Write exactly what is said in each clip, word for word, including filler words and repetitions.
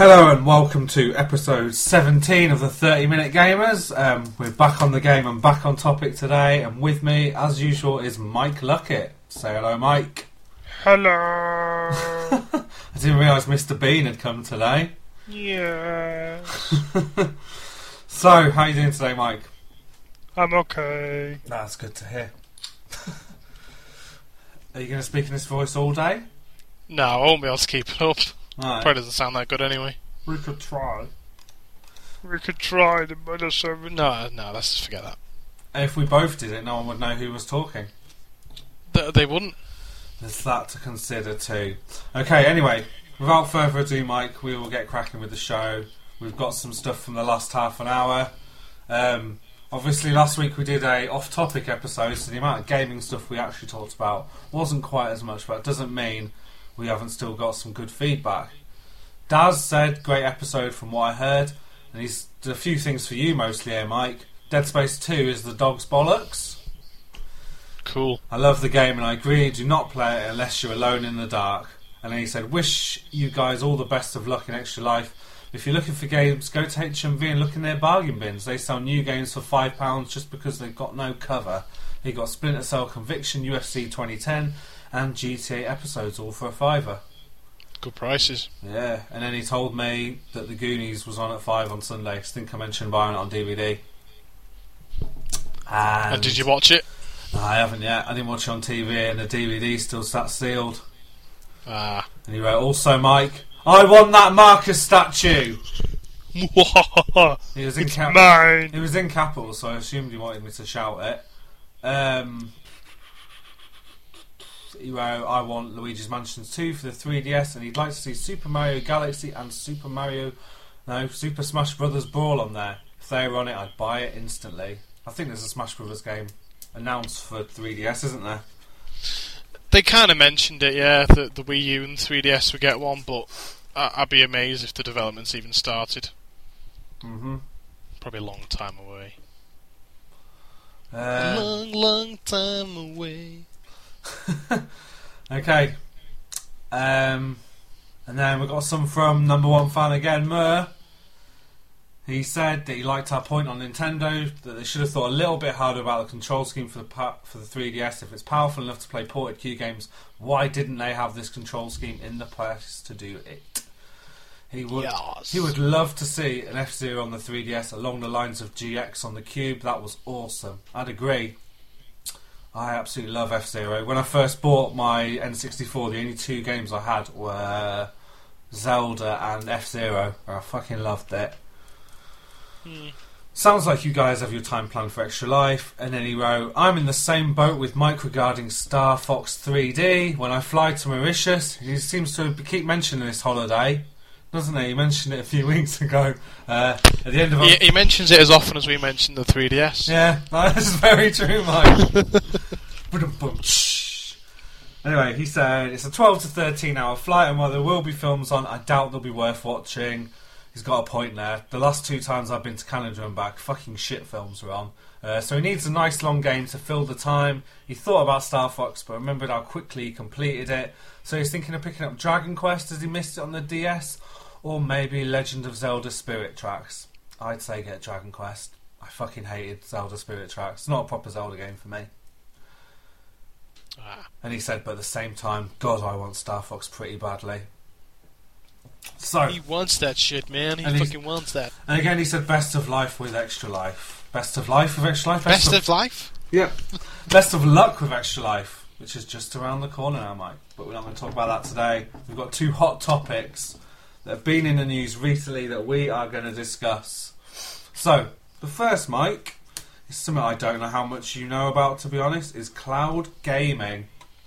Hello and welcome to episode seventeen of the thirty minute Gamers. Um, we're back on the game and back on topic today, and with me, as usual, is Mike Luckett. Say hello, Mike. Hello. I didn't realise Mister Bean had come today. Yeah. So, how are you doing today, Mike? I'm okay. That's good to hear. Are you going to speak in this voice all day? No, I won't be able to keep it up. Right. Probably doesn't sound that good anyway. We could try. We could try the better service. No, no, let's just forget that. If we both did it, no one would know who was talking. Th- they wouldn't. There's that to consider too. Okay, anyway, without further ado, Mike, we will get cracking with the show. We've got some stuff from the last half an hour. Um, obviously, last week we did a off-topic episode, so the amount of gaming stuff we actually talked about wasn't quite as much, but it doesn't mean we haven't still got some good feedback. Daz said, great episode from what I heard, and he's did a few things for you mostly here, Mike. Dead Space two is the dog's bollocks. Cool. I love the game and I agree, do not play it unless you're alone in the dark. And then he said, wish you guys all the best of luck in Extra Life. If you're looking for games, go to H M V and look in their bargain bins. They sell new games for five pounds just because they've got no cover. He got Splinter Cell Conviction, U F C twenty ten, and G T A episodes all for a fiver. Good prices. Yeah, and then he told me that The Goonies was on at five on Sunday. I think I mentioned buying it on D V D. And, And did you watch it? No, I haven't yet. I didn't watch it on T V, and the D V D still sat sealed. Ah. And he wrote, also, Mike, I want that Marcus statue. He was in it's cap- mine. It was in capitals, so I assumed he wanted me to shout it. Um, he wrote, I want Luigi's Mansion two for the three D S, and he'd like to see Super Mario Galaxy and Super Mario, no, Super Smash Brothers Brawl on there. If they were on it, I'd buy it instantly. I think there's a Smash Brothers game announced for three D S, isn't there? They kind of mentioned it, yeah, that the Wii U and three D S would get one, but I- I'd be amazed if the development's even started. Mm-hmm. Probably a long time away. Uh, long, long time away. Okay. Um, and then we've got some from number one fan again, Mur. He said that he liked our point on Nintendo, that they should have thought a little bit harder about the control scheme for the pa- for the three D S. If it's powerful enough to play ported Q games, why didn't they have this control scheme in the place to do it? He would Yes. he would love to see an F-Zero on the three D S along the lines of G X on the Cube. That was awesome. I'd agree. I absolutely love F-Zero. When I first bought my N sixty-four, the only two games I had were Zelda and F-Zero. I fucking loved it. Hmm. Sounds like you guys have your time planned for Extra Life. And then he wrote, I'm in the same boat with Mike regarding Star Fox three D. When I fly to Mauritius, he seems to keep mentioning this holiday, doesn't he? He mentioned it a few weeks ago. Uh, at the end of He, he mentions it as often as we mention the three D S. Yeah, that's very true, Mike. Anyway, he said it's a twelve to thirteen hour flight, and while there will be films on, I doubt they'll be worth watching. He's got a point there. The last two times I've been to Canada and back, fucking shit films were on. Uh, so he needs a nice long game to fill the time. He thought about Star Fox, but remembered how quickly he completed it. So he's thinking of picking up Dragon Quest as he missed it on the D S, or maybe Legend of Zelda Spirit Tracks. I'd say get Dragon Quest. I fucking hated Zelda Spirit Tracks. It's not a proper Zelda game for me. Ah. And he said, but at the same time, God, I want Star Fox pretty badly. So, He wants that shit, man. He And he's- fucking wants that. and again, he said, best of life with Extra Life. Best of life with Extra Life? Best of life? Yep. Best of luck with Extra Life, which is just around the corner now, Mike. But we're not going to talk about that today. We've got two hot topics that have been in the news recently that we are going to discuss. So, the first, Mike, is something I don't know how much you know about, to be honest, is cloud gaming.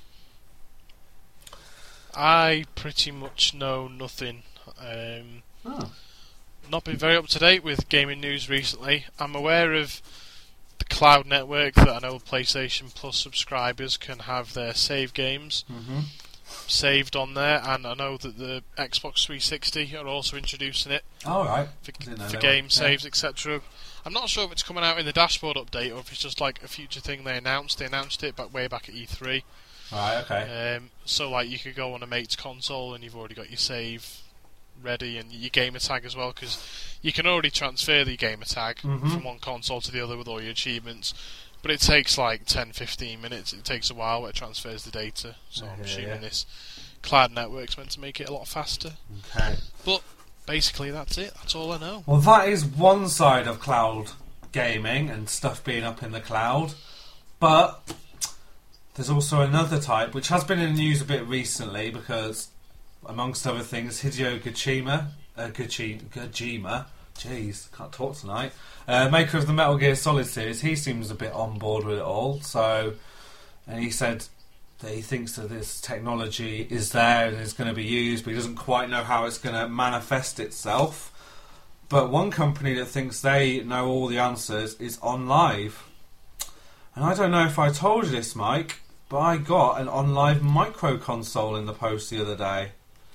I pretty much know nothing. Um, Oh. not been very up to date with gaming news recently. I'm aware of the cloud network that I know PlayStation Plus subscribers can have their save games Mm-hmm. saved on there, and I know that the Xbox three sixty are also introducing it All right. for, Didn't know for they game were. saves, et cetera. I'm not sure if it's coming out in the dashboard update or if it's just like a future thing they announced. They announced it back way back at E three. All right, okay. Um, so like you could go on a mate's console and you've already got your save ready and your gamer tag as well, because you can already transfer the gamer tag mm-hmm. from one console to the other with all your achievements, but it takes like ten to fifteen minutes. It takes a while where it transfers the data, so yeah, I'm assuming yeah. this cloud network's meant to make it a lot faster. Okay. But basically that's it, that's all I know. Well, that is one side of cloud gaming and stuff being up in the cloud, but there's also another type which has been in the news a bit recently because, amongst other things, Hideo Kojima, uh, Koji- Kojima, jeez, can't talk tonight, uh, maker of the Metal Gear Solid series, he seems a bit on board with it all. So, and he said that he thinks that this technology is there and is going to be used, but he doesn't quite know how it's going to manifest itself. But one company that thinks they know all the answers is OnLive. And I don't know if I told you this, Mike, but I got an OnLive micro console in the post the other day.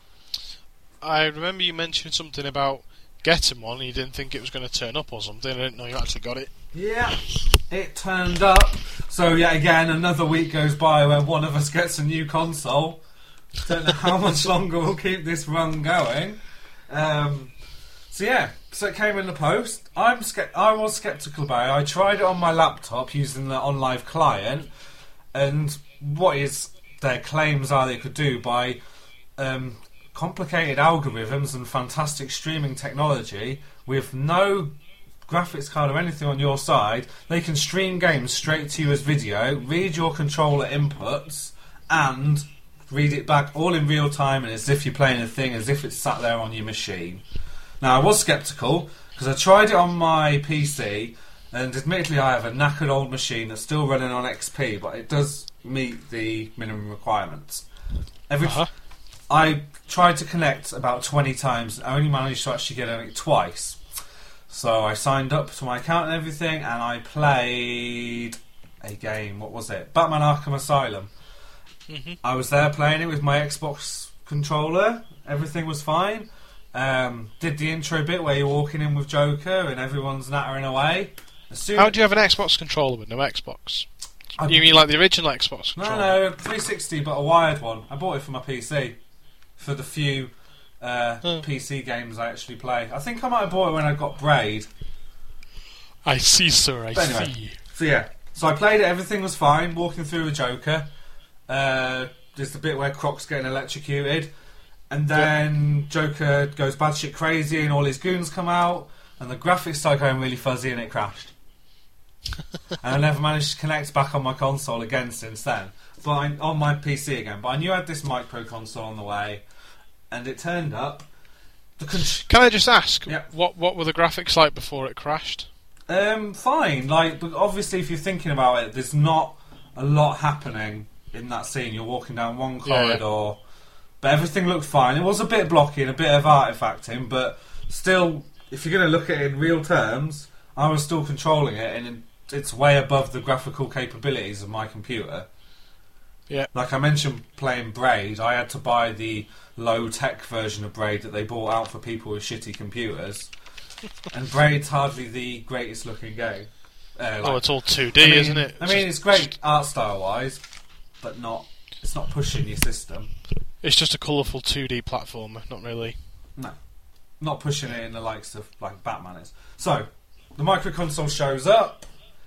I remember you mentioned something about getting one and you didn't think it was going to turn up or something. I didn't know you actually got it. Yeah, it turned up. So yet again, another week goes by where one of us gets a new console. Don't know how much longer we'll keep this run going. Um, so yeah, so it came in the post. I'm ske- I was sceptical about it. I tried it on my laptop using the OnLive client, and what is their claims are they could do by um, complicated algorithms and fantastic streaming technology with no graphics card or anything on your side. They can stream games straight to you as video, read your controller inputs, and read it back all in real time, and as if you're playing a thing, as if it's sat there on your machine. Now, I was sceptical because I tried it on my P C, and admittedly I have a knackered old machine that's still running on X P, but it does meet the minimum requirements. Every Uh-huh. I tried to connect about twenty times. I only managed to actually get on it twice. So I signed up to my account and everything, and I played a game. What was it? Batman Arkham Asylum. Mm-hmm. I was there playing it with my Xbox controller. Everything was fine. Um, did the intro bit where you're walking in with Joker and everyone's nattering away. As soon How do you have an Xbox controller with no Xbox? I- You mean like the original Xbox No, controller? no, three sixty, but a wired one. I bought it for my P C. For the few uh, Oh. P C games I actually play. I think I might have bought it when I got Braid. I see, sir, I But anyway. see. So yeah, so I played it, everything was fine, walking through with Joker. Uh, there's the bit where Croc's getting electrocuted. And then Joker goes batshit crazy and all his goons come out. And the graphics start going really fuzzy and it crashed. And I never managed to connect back on my console again since then. But I, on my P C again. But I knew I had this micro console on the way. And it turned up. The con- Can I just ask, Yep. what what were the graphics like before it crashed? Um, fine. Like, but obviously, if you're thinking about it, there's not a lot happening in that scene. You're walking down one Yeah, yeah. corridor, but everything looked fine. It was a bit blocky and a bit of artifacting, but still, if you're going to look at it in real terms, I was still controlling it, and it's way above the graphical capabilities of my computer. Yeah. Like I mentioned, playing Braid, I had to buy the low-tech version of Braid that they bought out for people with shitty computers. And Braid's hardly the greatest looking game. Uh, like, Oh, it's all two D, I mean, isn't it? I mean, it's great art style wise, but not. It's not pushing your system. It's just a colourful two D platformer, not really. No, not pushing it in the likes of like Batman is. So the micro console shows up.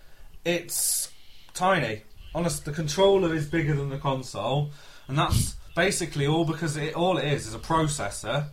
It's tiny. Honest, the controller is bigger than the console, and that's basically all because it all it is is a processor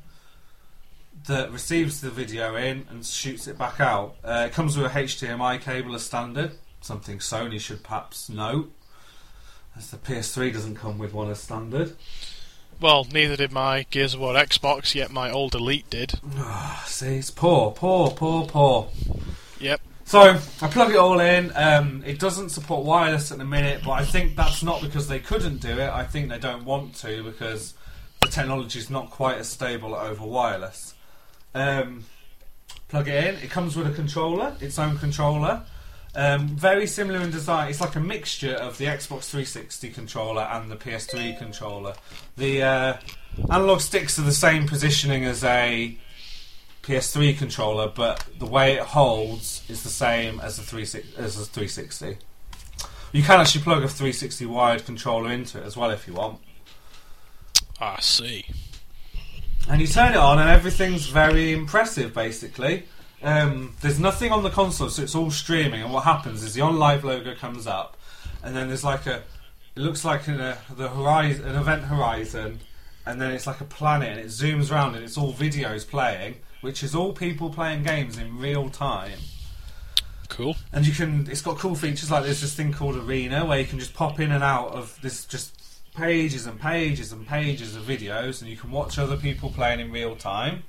that receives the video in and shoots it back out. Uh, it comes with a H D M I cable as standard, something Sony should perhaps note, as the P S three doesn't come with one as standard. Well, neither did my Gears of War Xbox, yet my old Elite did. See, it's poor, poor, poor, poor. Yep. So, I plug it all in. Um, it doesn't support wireless at the minute, but I think that's not because they couldn't do it. I think they don't want to because the technology is not quite as stable over wireless. Um, plug it in. It comes with a controller, its own controller. Um, very similar in design. It's like a mixture of the Xbox three sixty controller and the P S three controller. The uh, analog sticks are the same positioning as a P S three controller, but the way it holds is the same as the three as a three sixty. You can actually plug a three sixty wired controller into it as well if you want. I see. And you turn it on, and everything's very impressive, basically. Um, there's nothing on the console, so it's all streaming. And what happens is the On Live logo comes up, and then there's like a... It looks like an, uh, the horizon, an event horizon, and then it's like a planet, and it zooms around, and it's all videos playing, which is all people playing games in real time. Cool. And you can... It's got cool features, like there's this thing called Arena, where you can just pop in and out of this just... pages and pages and pages of videos, and you can watch other people playing in real time.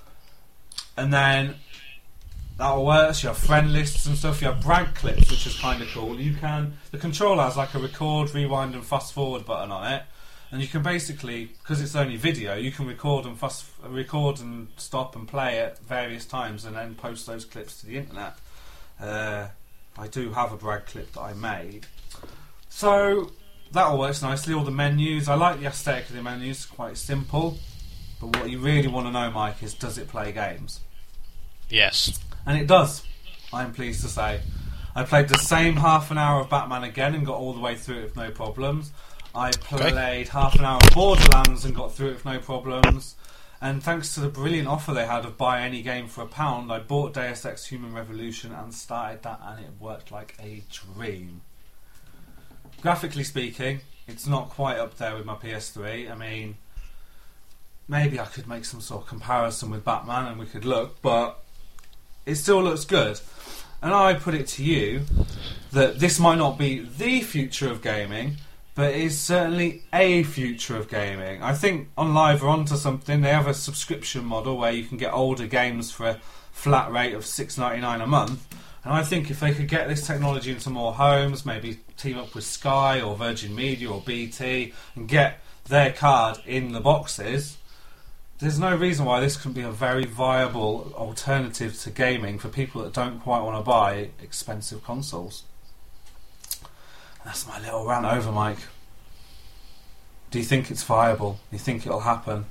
And then that'll work. So you have friend lists and stuff. You have brag clips, which is kind of cool. You can the controller has like a record, rewind, and fast forward button on it, and you can basically, because it's only video, you can record and fast record and stop and play at various times, and then post those clips to the internet. Uh, I do have a brag clip that I made, so. That all works nicely, all the menus. I like the aesthetic of the menus, quite simple. But what you really want to know, Mike, is does it play games? Yes. And it does, I'm pleased to say. I played the same half an hour of Batman again and got all the way through it with no problems. I played okay. half an hour of Borderlands and got through it with no problems. And thanks to the brilliant offer they had of buy any game for a pound, I bought Deus Ex Human Revolution and started that, and it worked like a dream. Graphically speaking, it's not quite up there with my P S three. I mean, maybe I could make some sort of comparison with Batman and we could look, but it still looks good. And I put it to you that this might not be the future of gaming, but it is certainly a future of gaming. I think On Live are onto something. They have a subscription model where you can get older games for a flat rate of six ninety-nine a month. And I think if they could get this technology into more homes, maybe team up with Sky or Virgin Media or B T and get their card in the boxes, there's no reason why this couldn't be a very viable alternative to gaming for people that don't quite want to buy expensive consoles. That's my little rant over, Mike. Do you think it's viable? Do you think it'll happen?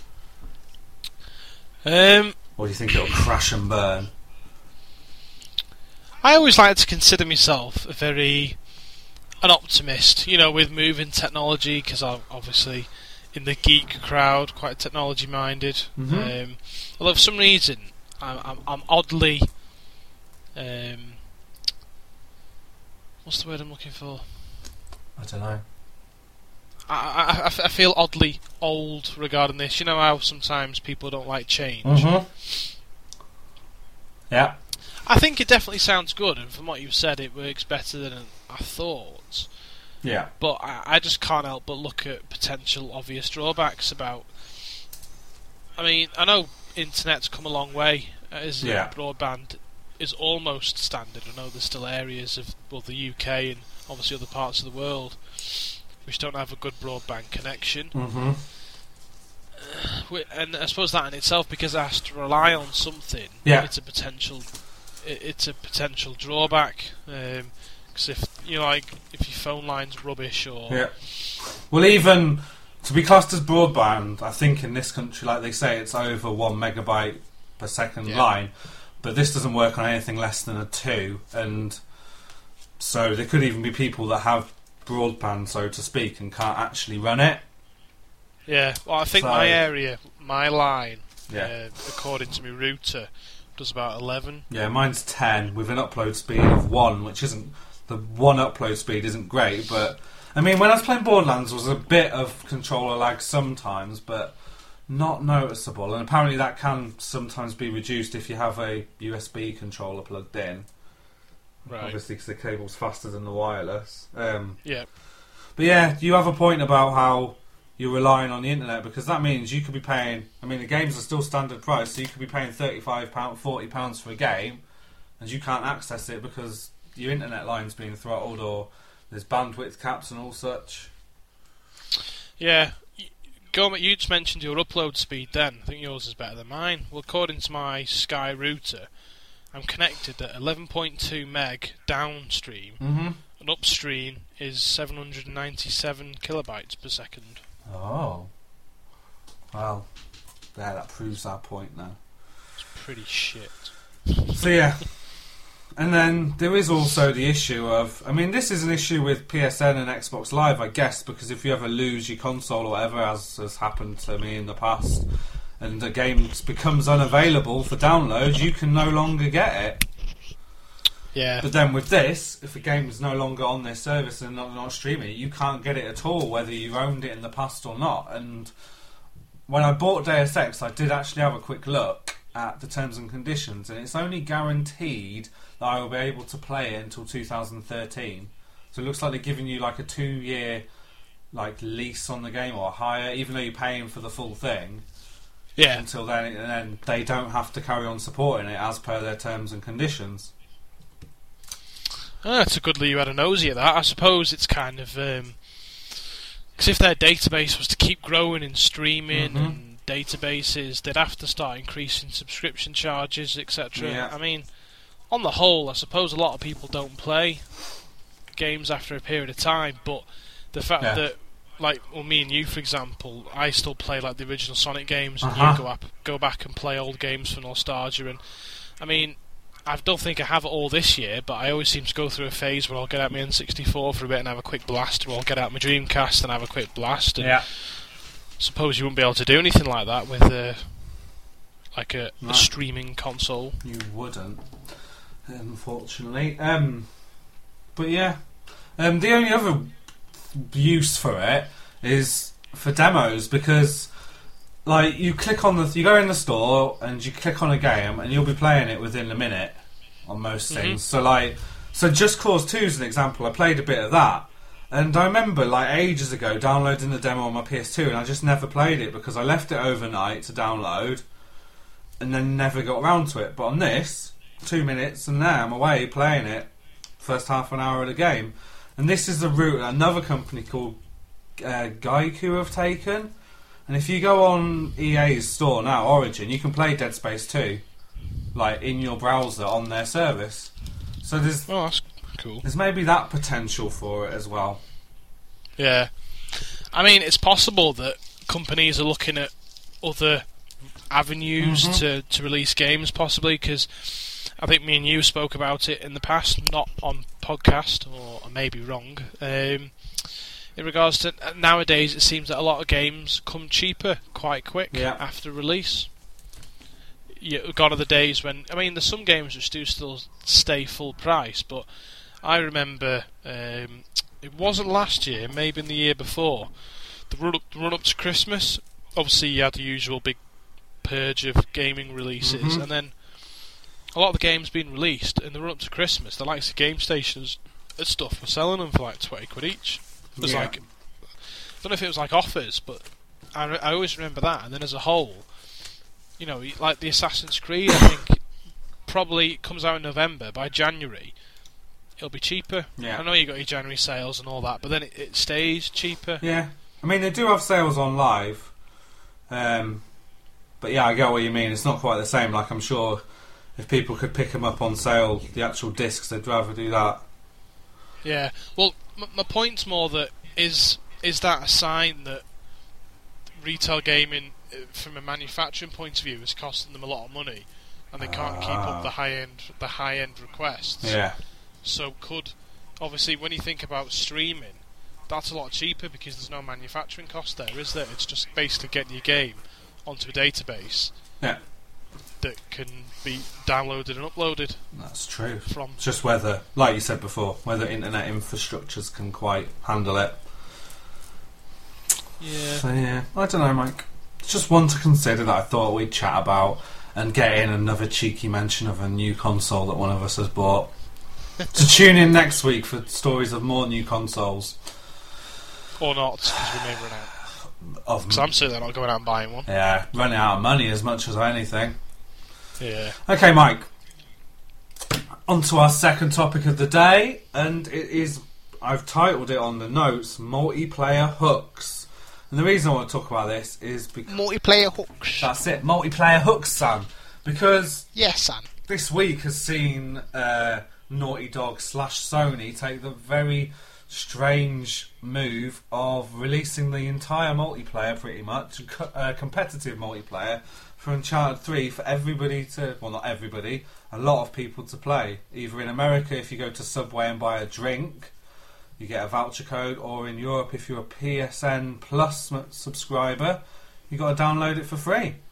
Um, or do you think it'll crash and burn? I always like to consider myself a very an optimist, you know, with moving technology, because I'm obviously in the geek crowd, quite technology minded. Mm-hmm. Um, although for some reason I'm, I'm, I'm oddly, um, what's the word I'm looking for? I don't know. I, I, I feel oddly old regarding this. You know how sometimes people don't like change. Mm-hmm. Yeah. I think it definitely sounds good, and from what you've said, it works better than I thought. Yeah. But I, I just can't help but look at potential obvious drawbacks about... I mean, I know internet's come a long way. As yeah. Broadband is almost standard. I know there's still areas of well, the U K and obviously other parts of the world which don't have a good broadband connection. Mm-hmm. Uh, and I suppose that in itself, because it has to rely on something, yeah. it's a potential... it's a potential drawback, because um, if you know, like if your phone line's rubbish or yeah, well, even to be classed as broadband, I think in this country, like they say, it's over one megabyte per second yeah. line, but this doesn't work on anything less than a two, and so there could even be people that have broadband, so to speak, and can't actually run it. Yeah, well, I think so, my area, my line, yeah. uh, according to my router, does about eleven. Yeah, mine's ten with an upload speed of one, which isn't the one upload speed isn't great, but I mean, when I was playing Borderlands, there was a bit of controller lag sometimes, but not noticeable. And apparently, that can sometimes be reduced if you have a U S B controller plugged in. Right. Obviously, because the cable's faster than the wireless. Um, yeah. But yeah, you have a point about how you're relying on the internet, because that means you could be paying... I mean, the games are still standard price, so you could be paying thirty-five pounds, forty pounds for a game, and you can't access it because your internet line's being throttled, or there's bandwidth caps and all such. Yeah. Gormit, you just mentioned your upload speed then. I think yours is better than mine. Well, according to my Sky router, I'm connected at eleven point two meg downstream, mm-hmm. and upstream is seven hundred ninety-seven kilobytes per second. Oh. Well, there, that proves our point now. It's pretty shit. So yeah. And then there is also the issue of... I mean, this is an issue with P S N and Xbox Live, I guess, because if you ever lose your console or whatever, as has happened to me in the past, and the game becomes unavailable for download, you can no longer get it. Yeah. But then with this, if a game is no longer on their service and not, not streaming it, you can't get it at all, whether you've owned it in the past or not. And when I bought Deus Ex, I did actually have a quick look at the terms and conditions, and it's only guaranteed that I will be able to play it until two thousand thirteen. So it looks like they're giving you like a two-year like lease on the game or hire, even though you're paying for the full thing. Yeah. Until then, and then they don't have to carry on supporting it as per their terms and conditions. Oh, it's a good that you had a nosy at that. I suppose it's kind of um 'cause if their database was to keep growing in streaming mm-hmm. and databases, they'd have to start increasing subscription charges, et cetera. Yeah. I mean, on the whole, I suppose a lot of people don't play games after a period of time, but the fact yeah. that, like, well, me and you, for example, I still play like the original Sonic games, and uh-huh. you go up, go back and play old games for nostalgia. And I mean, I don't think I have it all this year, but I always seem to go through a phase where I'll get out my N sixty-four for a bit and have a quick blast, or I'll get out my Dreamcast and have a quick blast. And yeah. suppose you wouldn't be able to do anything like that with a like a, no. a streaming console. You wouldn't, unfortunately. Um, but yeah, um, the only other use for it is for demos, because like you click on the you go in the store and you click on a game and you'll be playing it within a minute on most mm-hmm. things. So like so Just Cause two is an example. I played a bit of that, and I remember like ages ago downloading the demo on my P S two, and I just never played it because I left it overnight to download and then never got around to it. But on this, two minutes and now I'm away playing it first half an hour of the game. And this is the route that another company called uh, Gaiku have taken. And if you go on E A's store now, Origin, you can play Dead Space two, like in your browser on their service. So there's Oh, that's cool. there's maybe that potential for it as well. Yeah. I mean, it's possible that companies are looking at other avenues Mhm. to, to release games, possibly, because I think me and you spoke about it in the past, not on podcast, or I may be wrong. Um, in regards to nowadays, it seems that a lot of games come cheaper quite quick Yeah. after release. You, gone are the days when, I mean, there's some games which do still stay full price, but I remember um, it wasn't last year, maybe in the year before, the run up, the run up to Christmas. Obviously, you had the usual big purge of gaming releases, Mhm. and then a lot of the games being released in the run up to Christmas. The likes of game stations and stuff were selling them for like twenty quid each. It was Yeah. like, I don't know if it was like offers, but I, re- I always remember that. And then as a whole, you know, like the Assassin's Creed, I think probably it comes out in November. By January, it'll be cheaper. Yeah. I know you got your January sales and all that, but then it, it stays cheaper. Yeah, I mean they do have sales on live, um, but yeah, I get what you mean. It's not quite the same. Like I'm sure if people could pick them up on sale, the actual discs, they'd rather do that. Yeah. Well, m- my point's more that is is that a sign that retail gaming, uh, from a manufacturing point of view, is costing them a lot of money, and they can't keep Ah. up the high end the high end requests. Yeah, So could obviously when you think about streaming, that's a lot cheaper because there's no manufacturing cost there, is there? It's just basically getting your game onto a database. Yeah. That can be downloaded and uploaded. that's true. From It's just whether, like you said before, whether internet infrastructures can quite handle it. yeah. So yeah, I don't know, Mike. It's just one to consider that I thought we'd chat about and get in another cheeky mention of a new console that one of us has bought. So tune in next week for stories of more new consoles. Or not, because we may run out. Of Because I'm certainly not going out and buying one. yeah, running out of money as much as anything. Yeah. Okay, Mike. On to our second topic of the day, and it is, I've titled it on the notes, multiplayer hooks. And the reason I want to talk about this is because Multiplayer hooks. that's it, multiplayer hooks, Sam. Because Yes, son. this week has seen uh, Naughty Dog slash Sony take the very strange move of releasing the entire multiplayer, pretty much, co- uh, competitive multiplayer for Uncharted three for everybody to, well, not everybody, a lot of people to play. Either in America, if you go to Subway and buy a drink, you get a voucher code, or in Europe, if you're a P S N Plus m- subscriber, you got to download it for free.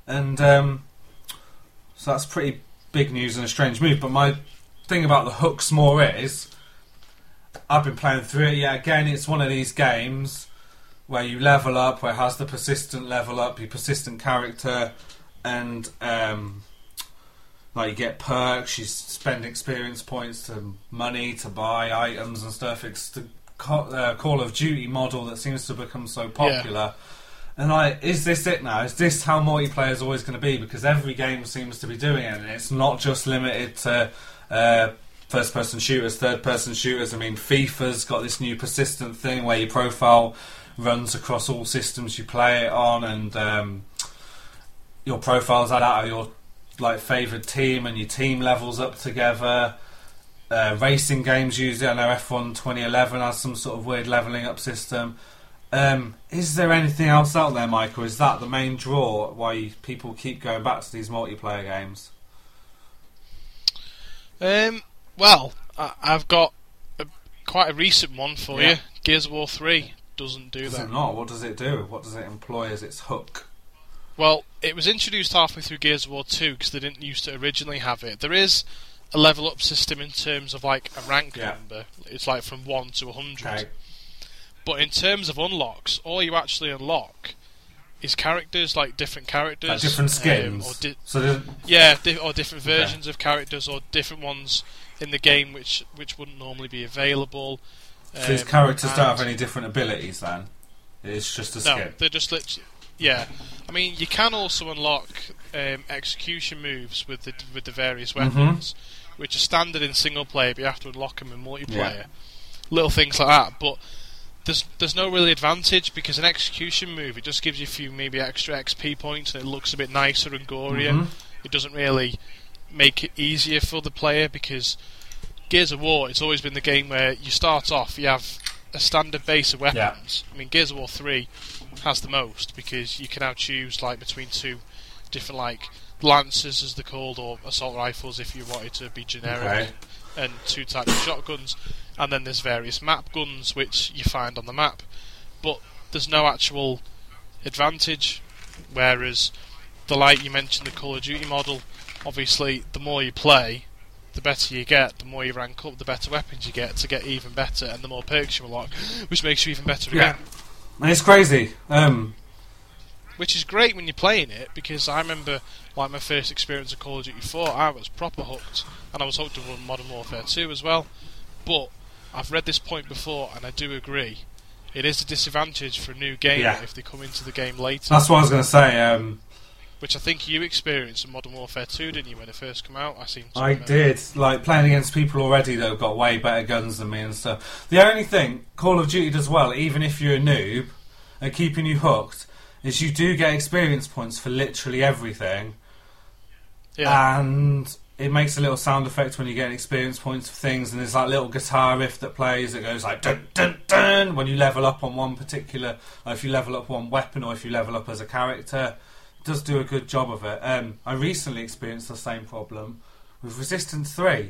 And um, so that's pretty big news and a strange move. But my thing about the hooks more is, I've been playing through it. Yeah, again, it's one of these games where you level up, where it has the persistent level up, your persistent character, and um, like you get perks, you spend experience points to money to buy items and stuff. It's the uh, Call of Duty model that seems to become so popular. Yeah. And like, is this it now? Is this how multiplayer is always going to be? Because every game seems to be doing it, and it's not just limited to uh, first-person shooters, third-person shooters. I mean, FIFA's got this new persistent thing where your profile runs across all systems you play it on, and um, your profile's add out of your like favoured team, and your team levels up together. Uh, racing games use it. I know F one twenty eleven has some sort of weird levelling up system. Um, is there anything else out there, Mike, or is that the main draw why people keep going back to these multiplayer games? Um, well, I, I've got a, quite a recent one for yeah. you. Gears of War three doesn't do does that. Does it not? What does it do? What does it employ as its hook? Well, it was introduced halfway through Gears of War two because they didn't used to originally have it. There is a level up system in terms of like a rank yeah. number. It's like from one to one hundred. Okay. But in terms of unlocks, all you actually unlock is characters, like different characters. Like different skins? Um, or di- so yeah, di- or different versions okay. of characters, or different ones in the game which, which wouldn't normally be available. So um, these characters don't have any different abilities then? It's just a skin? No, they're just literally... Yeah. I mean, you can also unlock um, execution moves with the with the various weapons, mm-hmm. which are standard in single player, but you have to unlock them in multiplayer. Yeah. Little things like that, but... There's there's no really advantage because an execution move, it just gives you a few maybe extra X P points and it looks a bit nicer and gorier. Mm-hmm. It doesn't really make it easier for the player because Gears of War, it's always been the game where you start off, you have a standard base of weapons. Yeah. I mean, Gears of War three has the most because you can now choose like between two different like lancers as they're called, or assault rifles if you wanted to be generic, okay. and two types of shotguns. And then there's various map guns which you find on the map, but there's no actual advantage. Whereas the like you mentioned, the Call of Duty model, obviously the more you play, the better you get, the more you rank up, the better weapons you get to get even better, and the more perks you unlock, which makes you even better again. Yeah, and it's crazy. Um, which is great when you're playing it, because I remember like my first experience of Call of Duty four, I was proper hooked, and I was hooked on Modern Warfare two as well. But I've read this point before, and I do agree. It is a disadvantage for a new gamer yeah. if they come into the game later. That's what I was going to say. Um, Which I think you experienced in Modern Warfare two, didn't you, when it first came out? I seem to I remember. did. Like, playing against people already that have got way better guns than me and stuff. The only thing Call of Duty does well, even if you're a noob, at keeping you hooked, is you do get experience points for literally everything. Yeah. And... it makes a little sound effect when you get experience points for things, and there's that little guitar riff that plays that goes like dun dun dun when you level up on one particular, like if you level up one weapon or if you level up as a character. It does do a good job of it. Um, I recently experienced the same problem with Resistance three.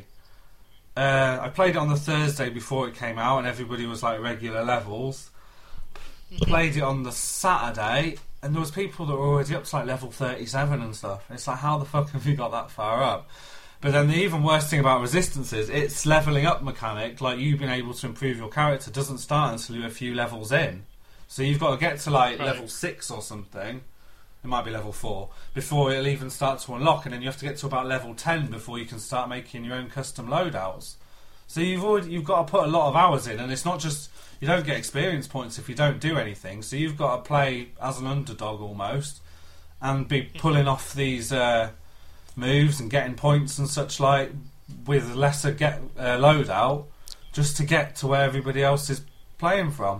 Uh, I played it on the Thursday before it came out, and everybody was like regular levels. Played it on the Saturday, and there was people that were already up to like level thirty-seven and stuff. It's like, how the fuck have you got that far up? But then the even worse thing about Resistance is its levelling up mechanic, like you being able to improve your character, doesn't start until you're a few levels in. So you've got to get to like right. level six or something. It might be level four before it'll even start to unlock, and then you have to get to about level ten before you can start making your own custom loadouts. So you've already you've got to put a lot of hours in, and it's not just you don't get experience points if you don't do anything. So you've got to play as an underdog almost, and be pulling off these uh, moves and getting points and such like with lesser get uh, loadout just to get to where everybody else is playing from.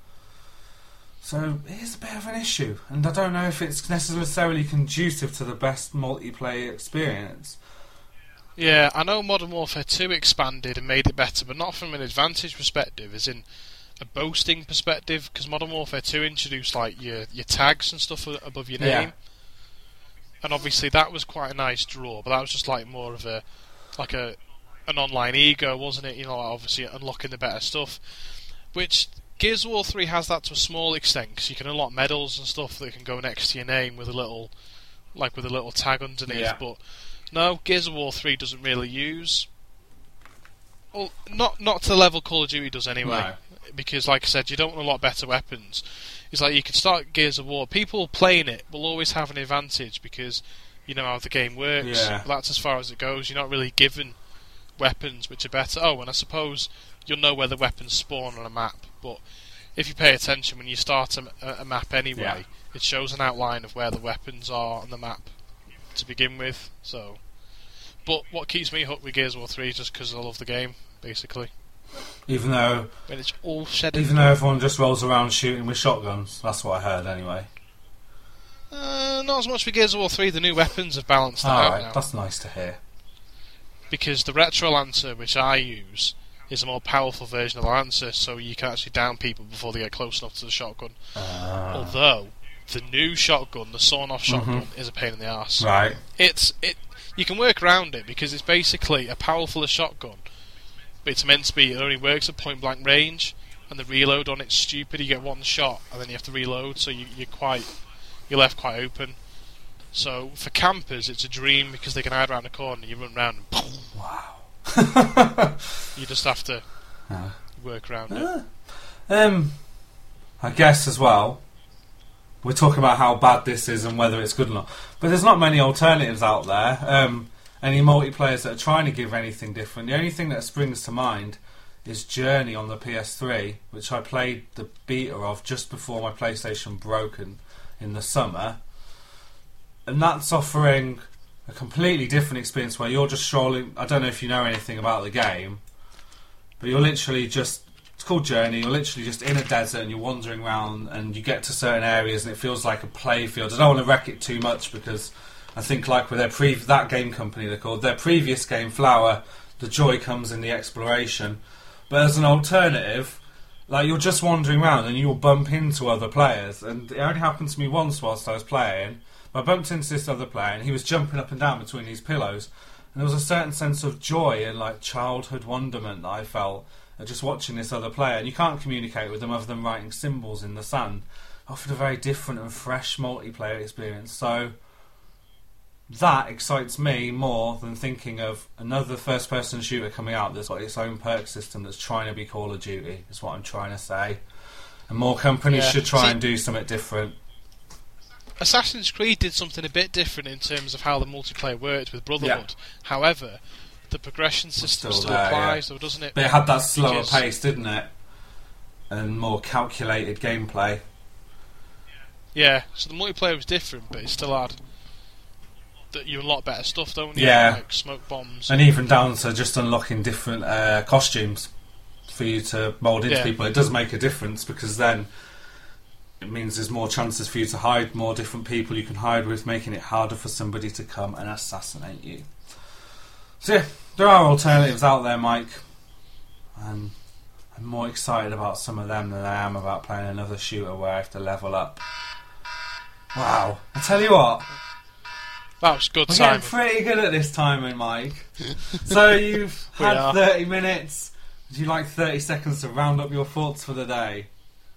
So it is a bit of an issue, and I don't know if it's necessarily conducive to the best multiplayer experience. Yeah, I know Modern Warfare two expanded and made it better, but not from an advantage perspective, as in a boasting perspective, because Modern Warfare two introduced like your your tags and stuff above your name, yeah. and obviously that was quite a nice draw, but that was just like more of a like a an online ego, wasn't it? You know, like obviously unlocking the better stuff, which Gears of War three has that to a small extent, because you can unlock medals and stuff that can go next to your name with a little like with a little tag underneath. Yeah. But no, Gears of War three doesn't really use. Well, not not to the level Call of Duty does anyway. No. Because, like I said, you don't want a lot better weapons. It's like you could start Gears of War. People playing it will always have an advantage because you know how the game works. Yeah. But that's as far as it goes. You're not really given weapons which are better. Oh, and I suppose you'll know where the weapons spawn on a map. But if you pay attention when you start a, a map anyway, Yeah. it shows an outline of where the weapons are on the map to begin with. So, but what keeps me hooked with Gears of War three is just because I love the game, basically. Even though, When it's all said even and though done. everyone just rolls around shooting with shotguns. That's what I heard anyway. Uh, not as much with Gears of War three. The new weapons have balanced that out Alright, now. that's nice to hear. Because the Retro Lancer, which I use, is a more powerful version of the Lancer, so you can actually down people before they get close enough to the shotgun. Uh, Although, the new shotgun, the sawn-off shotgun, Mhm. is a pain in the arse. right. It's it. You can work around it because it's basically a powerful shotgun, but it's meant to be. It only works at point-blank range, and the reload on it's stupid. You get one shot, and then you have to reload, so you, you're quite you're left quite open. So for campers, it's a dream because they can hide around the corner. And you run around, and boom, Wow. you just have to Uh, work around it. um, I guess as well, we're talking about how bad this is and whether it's good or not. But there's not many alternatives out there. Um, any multiplayers that are trying to give anything different. The only thing that springs to mind is Journey on the P S three, which I played the beta of just before my PlayStation broke in, in the summer. And that's offering a completely different experience where you're just strolling. I don't know if you know anything about the game, but you're literally just, it's called Journey, you're literally just in a desert and you're wandering around and you get to certain areas and it feels like a playfield. I don't want to wreck it too much because I think like with their pre- that game company they're called, their previous game, Flower, the joy comes in the exploration. But as an alternative, like you're just wandering around and you'll bump into other players, and it only happened to me once whilst I was playing. I bumped into this other player and he was jumping up and down between these pillows, and there was a certain sense of joy and like childhood wonderment that I felt at just watching this other player. And you can't communicate with them other than writing symbols in the sand. It offered a very different and fresh multiplayer experience. So that excites me more than thinking of another first person shooter coming out that's got its own perk system that's trying to be Call of Duty, is what I'm trying to say. And more companies Yeah. should try See- and do something different. Assassin's Creed did something a bit different in terms of how the multiplayer worked with Brotherhood. However, the progression system still still, there, applies, though, doesn't it? But it had that slower Because- pace, didn't it? And more calculated gameplay. Yeah, so the multiplayer was different, but it still had that you unlock better stuff, don't you? Yeah. Like smoke bombs. And even down to just unlocking different uh, costumes for you to mould into Yeah. people. It does make a difference because then it means there's more chances for you to hide, more different people you can hide with, making it harder for somebody to come and assassinate you. So yeah, there are alternatives out there, Mike. And I'm more excited about some of them than I am about playing another shooter where I have to level up. Wow. I tell you what, That was good we're timing. getting pretty good at this timing, Mike. So you've We had are. thirty minutes. Would you like thirty seconds to round up your thoughts for the day?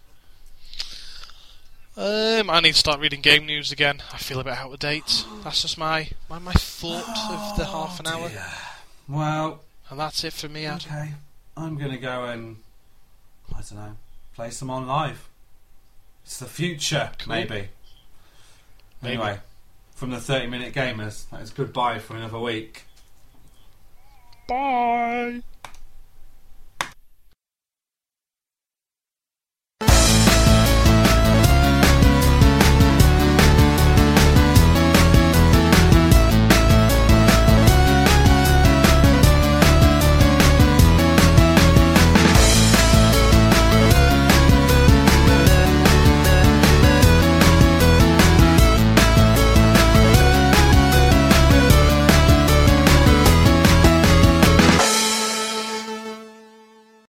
Um, I need to start reading game news again. I feel a bit out of date. That's just my my, my thought of the half an hour. Dear. Well, And that's it for me, Adam. okay. I'm going to go and, I don't know, play some on live. It's the future, Cool. maybe. Maybe. Anyway, from the thirty minute Gamers, that is goodbye for another week. Bye!